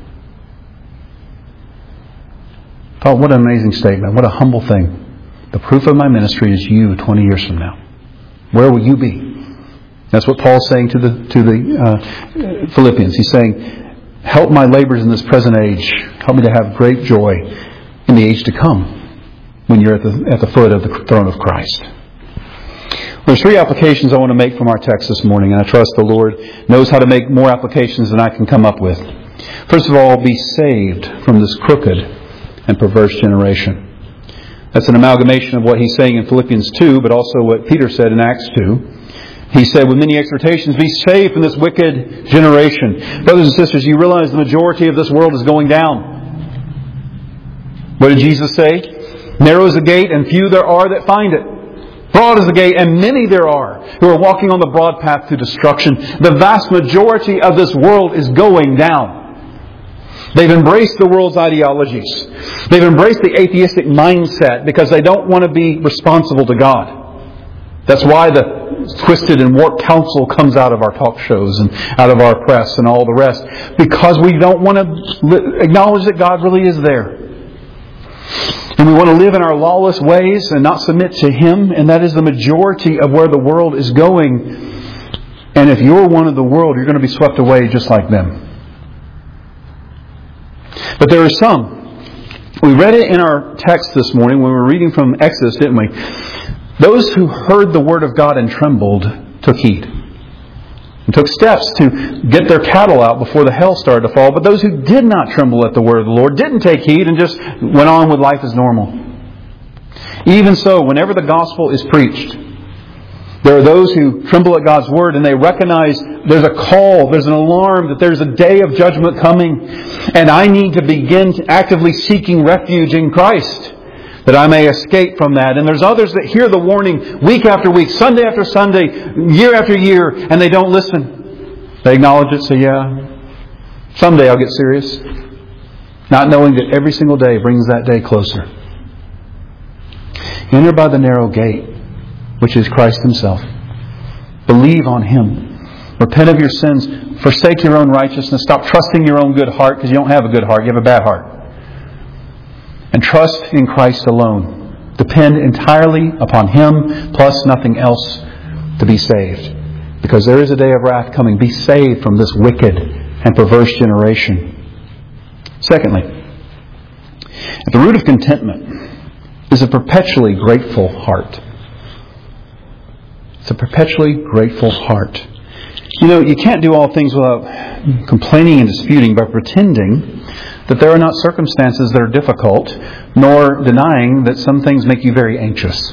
Oh, what an amazing statement. What a humble thing. The proof of my ministry is you twenty years from now. Where will you be? That's what Paul's saying to the to the uh, Philippians. He's saying, help my labors in this present age. Help me to have great joy in the age to come when you're at the at the foot of the throne of Christ. There's three applications I want to make from our text this morning, and I trust the Lord knows how to make more applications than I can come up with. First of all, be saved from this crooked and perverse generation. That's an amalgamation of what he's saying in Philippians two, but also what Peter said in Acts two. He said, with many exhortations, be saved from this wicked generation. Brothers and sisters, you realize the majority of this world is going down. What did Jesus say? Narrow is the gate, and few there are that find it. Broad is the gate, and many there are who are walking on the broad path to destruction. The vast majority of this world is going down. They've embraced the world's ideologies. They've embraced the atheistic mindset because they don't want to be responsible to God. That's why the twisted and warped counsel comes out of our talk shows and out of our press and all the rest. Because we don't want to acknowledge that God really is there. And we want to live in our lawless ways and not submit to Him. And that is the majority of where the world is going. And if you're one of the world, you're going to be swept away just like them. But there are some. We read it in our text this morning when we were reading from Exodus, didn't we? Those who heard the word of God and trembled took heed. And took steps to get their cattle out before the hail started to fall. But those who did not tremble at the word of the Lord didn't take heed and just went on with life as normal. Even so, whenever the gospel is preached, there are those who tremble at God's word and they recognize there's a call, there's an alarm, that there's a day of judgment coming. And I need to begin actively seeking refuge in Christ, that I may escape from that. And there's others that hear the warning week after week, Sunday after Sunday, year after year, and they don't listen. They acknowledge it, say, yeah, someday I'll get serious. Not knowing that every single day brings that day closer. Enter by the narrow gate, which is Christ Himself. Believe on Him. Repent of your sins. Forsake your own righteousness. Stop trusting your own good heart, because you don't have a good heart. You have a bad heart. And trust in Christ alone. Depend entirely upon Him plus nothing else to be saved. because there is a day of wrath coming. Be saved from this wicked and perverse generation. Secondly, at the root of contentment is a perpetually grateful heart. It's a perpetually grateful heart. You know, you can't do all things without complaining and disputing by pretending that there are not circumstances that are difficult, nor denying that some things make you very anxious.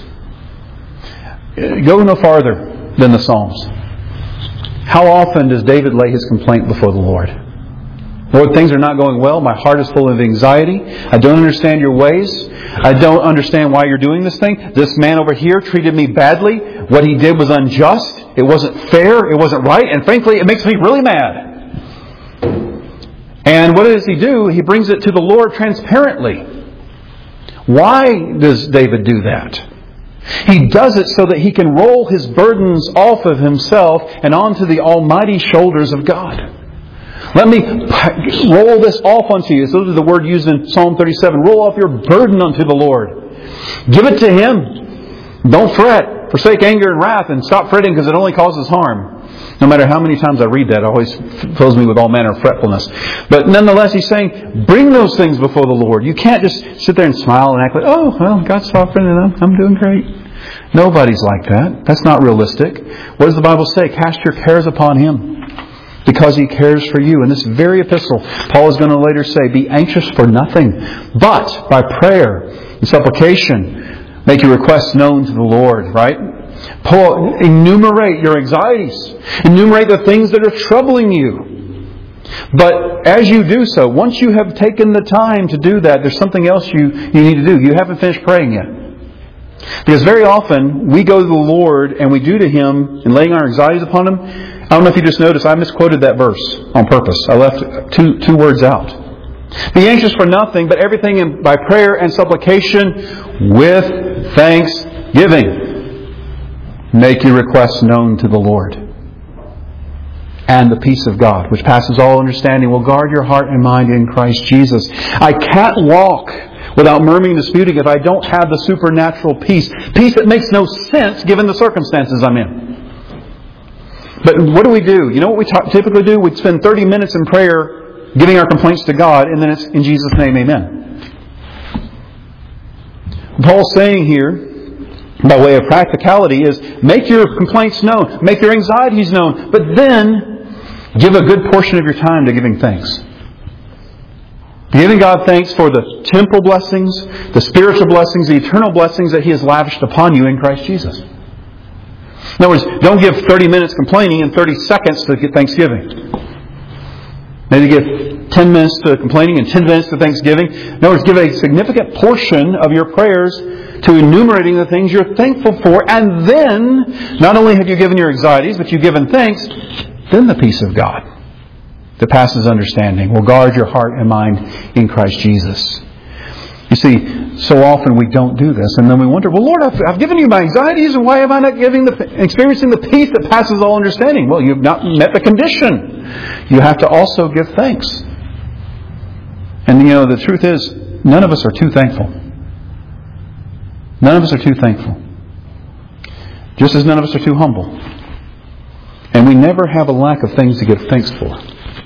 Go no farther than the Psalms. How often does David lay his complaint before the Lord? Lord, things are not going well. My heart is full of anxiety. I don't understand your ways. I don't understand why you're doing this thing. This man over here treated me badly. What he did was unjust. It wasn't fair. It wasn't right. And frankly, it makes me really mad. And what does he do? He brings it to the Lord transparently. Why does David do that? He does it so that he can roll his burdens off of himself and onto the almighty shoulders of God. Let me roll this off onto you. So this is the word used in Psalm thirty-seven. Roll off your burden unto the Lord. Give it to Him. Don't fret. Forsake anger and wrath and stop fretting because it only causes harm. No matter how many times I read that, it always fills me with all manner of fretfulness. But nonetheless, he's saying, bring those things before the Lord. You can't just sit there and smile and act like, oh, well, God's sovereign and I'm, I'm doing great. Nobody's like that. That's not realistic. What does the Bible say? Cast your cares upon Him, because He cares for you. In this very epistle, Paul is going to later say, be anxious for nothing, but by prayer and supplication, make your requests known to the Lord, right? Paul, enumerate your anxieties. Enumerate the things that are troubling you. But as you do so, once you have taken the time to do that, there's something else you, you need to do. You haven't finished praying yet. Because very often, we go to the Lord and we do to Him, in laying our anxieties upon Him. I don't know if you just noticed, I misquoted that verse on purpose. I left two two words out. Be anxious for nothing, but everything in, by prayer and supplication with thanksgiving. Make your requests known to the Lord. And the peace of God, which passes all understanding, will guard your heart and mind in Christ Jesus. I can't walk without murmuring and disputing if I don't have the supernatural peace. Peace that makes no sense given the circumstances I'm in. But what do we do? You know what we t- typically do? We spend thirty minutes in prayer giving our complaints to God, and then it's in Jesus' name, amen. Paul's saying here, by way of practicality, is make your complaints known, make your anxieties known, but then give a good portion of your time to giving thanks. Giving God thanks for the temporal blessings, the spiritual blessings, the eternal blessings that He has lavished upon you in Christ Jesus. In other words, don't give thirty minutes complaining and thirty seconds to Thanksgiving. Maybe give ten minutes to complaining and ten minutes to Thanksgiving. In other words, give a significant portion of your prayers to enumerating the things you're thankful for. And then, not only have you given your anxieties, but you've given thanks, then the peace of God that passes understanding will guard your heart and mind in Christ Jesus. You see, so often we don't do this, and then we wonder, well, Lord, I've, I've given you my anxieties, and why am I not giving the, experiencing the peace that passes all understanding? Well, you've not met the condition. You have to also give thanks. And you know, the truth is, none of us are too thankful. None of us are too thankful. Just as none of us are too humble. And we never have a lack of things to give thanks for.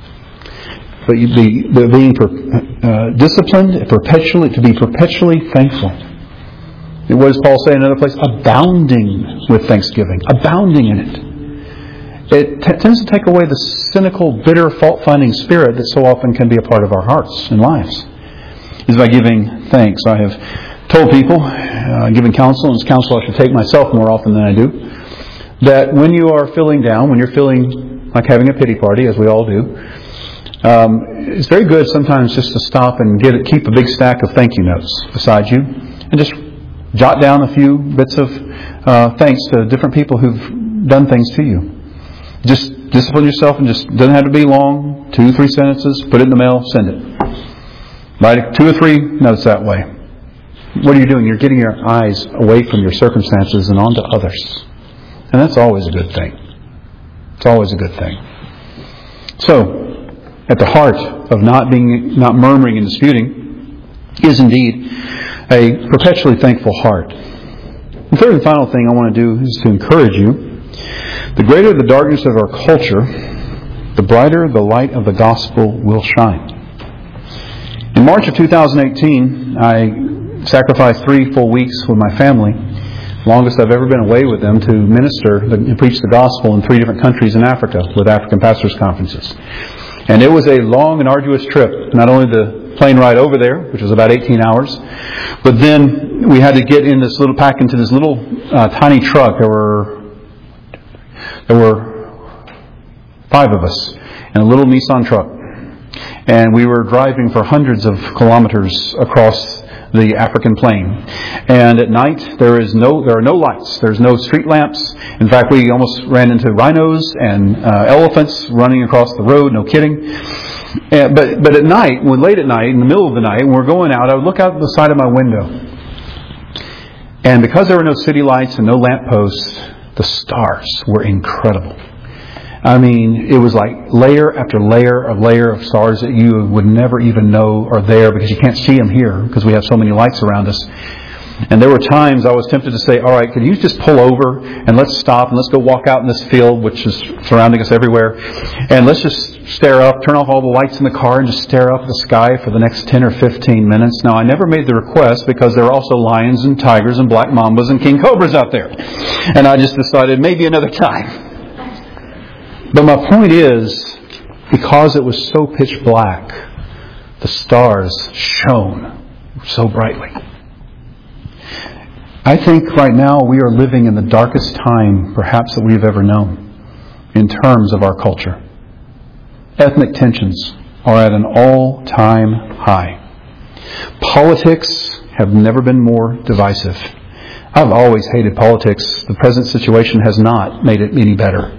But you be the being uh, disciplined perpetually to be perpetually thankful. What does Paul say in another place? Abounding with thanksgiving, abounding in it. It t- tends to take away the cynical, bitter, fault-finding spirit that so often can be a part of our hearts and lives. Is by giving thanks. I have told people, uh, giving counsel, and it's counsel I should take myself more often than I do, that when you are feeling down, when you're feeling like having a pity party, as we all do, Um, it's very good sometimes just to stop and get keep a big stack of thank you notes beside you and just jot down a few bits of uh, thanks to different people who've done things to you. Just discipline yourself, and just doesn't have to be long, two, three sentences, put it in the mail, send it. Write two or three notes that way. What are you doing? You're getting your eyes away from your circumstances and onto others. And that's always a good thing. It's always a good thing. So, at the heart of not being, not murmuring and disputing is indeed a perpetually thankful heart. The third and final thing I want to do is to encourage you The greater the darkness of our culture, the brighter the light of the gospel will shine. In March of two thousand eighteen, I sacrificed three full weeks with my family, longest I've ever been away with them, to minister and preach the gospel in three different countries in Africa with African pastors' conferences. And it was a long and arduous trip. Not only the plane ride over there, which was about eighteen hours, but then we had to get in this little, pack into this little uh, tiny truck. There were there were five of us in a little Nissan truck. And we were driving for hundreds of kilometers across the African plain. And at night, there is no, there are no lights. There's no street lamps. In fact, we almost ran into rhinos and uh, elephants running across the road. No kidding. And, but but at night, when late at night, in the middle of the night, when we're going out, I would look out the side of my window. And because there were no city lights and no lampposts, the stars were incredible. I mean, it was like layer after layer of layer of stars that you would never even know are there because you can't see them here because we have so many lights around us. And there were times I was tempted to say, all right, can you just pull over and let's stop and let's go walk out in this field which is surrounding us everywhere, and let's just stare up, turn off all the lights in the car and just stare up at the sky for the next ten or fifteen minutes. Now, I never made the request because there are also lions and tigers and black mambas and king cobras out there. And I just decided maybe another time. But my point is, because it was so pitch black, the stars shone so brightly. I think right now we are living in the darkest time perhaps that we've ever known in terms of our culture. Ethnic tensions are at an all-time high. Politics have never been more divisive. I've always hated politics. The present situation has not made it any better.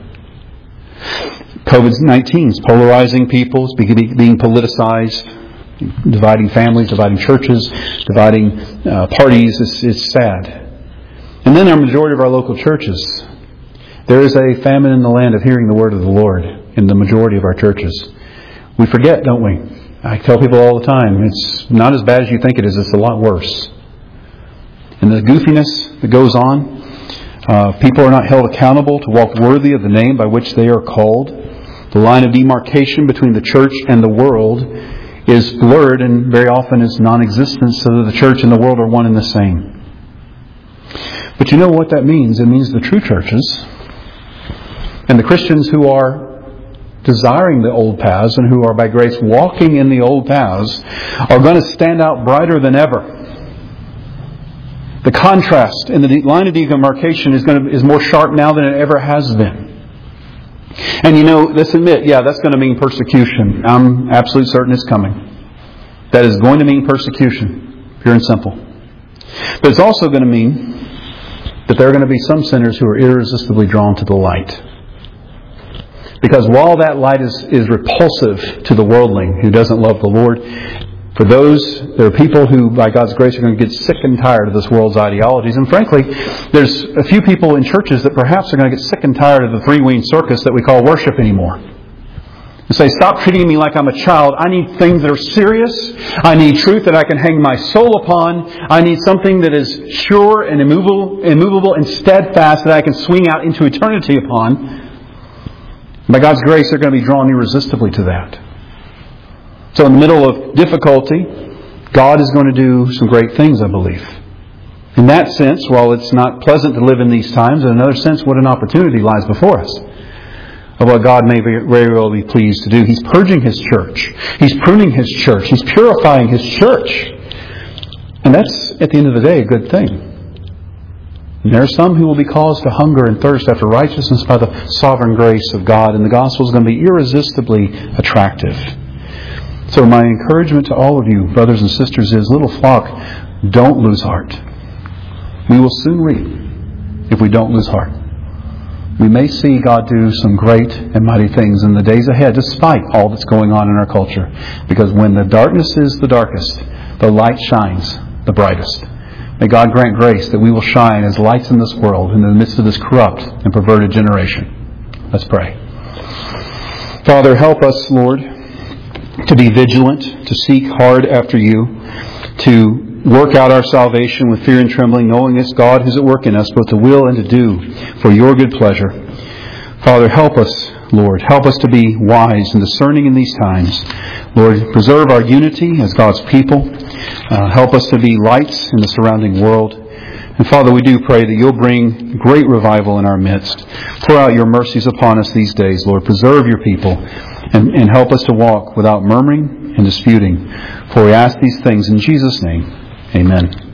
covid nineteen is polarizing people, it's being politicized, dividing families, dividing churches, dividing uh, parties. It's, it's sad. And then our majority of our local churches. There is a famine in the land of hearing the word of the Lord in the majority of our churches. We forget, don't we? I tell people all the time, it's not as bad as you think it is. It's a lot worse. And the goofiness that goes on, Uh, people are not held accountable to walk worthy of the name by which they are called. The line of demarcation between the church and the world is blurred and very often is non-existent, so that the church and the world are one and the same. But you know what that means? It means the true churches and the Christians who are desiring the old paths and who are by grace walking in the old paths are going to stand out brighter than ever. The contrast in the line of demarcation is going to is more sharp now than it ever has been. And you know, let's admit, yeah, that's going to mean persecution. I'm absolutely certain it's coming. That is going to mean persecution, pure and simple. But it's also going to mean that there are going to be some sinners who are irresistibly drawn to the light. Because while that light is, is repulsive to the worldling who doesn't love the Lord, for those, there are people who, by God's grace, are going to get sick and tired of this world's ideologies. And frankly, there's a few people in churches that perhaps are going to get sick and tired of the three-winged circus that we call worship anymore. And say, stop treating me like I'm a child. I need things that are serious. I need truth that I can hang my soul upon. I need something that is sure and immovable, immovable and steadfast that I can swing out into eternity upon. By God's grace, they're going to be drawn irresistibly to that. So in the middle of difficulty, God is going to do some great things, I believe. In that sense, while it's not pleasant to live in these times, in another sense, what an opportunity lies before us of what God may very well be pleased to do. He's purging His church. He's pruning His church. He's purifying His church. And that's, at the end of the day, a good thing. And there are some who will be caused to hunger and thirst after righteousness by the sovereign grace of God. And the gospel is going to be irresistibly attractive. So my encouragement to all of you, brothers and sisters, is, little flock, don't lose heart. We will soon reap if we don't lose heart. We may see God do some great and mighty things in the days ahead, despite all that's going on in our culture. Because when the darkness is the darkest, the light shines the brightest. May God grant grace that we will shine as lights in this world in the midst of this corrupt and perverted generation. Let's pray. Father, help us, Lord, to be vigilant, to seek hard after you, to work out our salvation with fear and trembling, knowing it's God who's at work in us, both to will and to do for your good pleasure. Father, help us, Lord. Help us to be wise and discerning in these times. Lord, preserve our unity as God's people. Uh, help us to be lights in the surrounding world. And Father, we do pray that you'll bring great revival in our midst. Pour out your mercies upon us these days, Lord. Preserve your people and, and help us to walk without murmuring and disputing. For we ask these things in Jesus' name. Amen.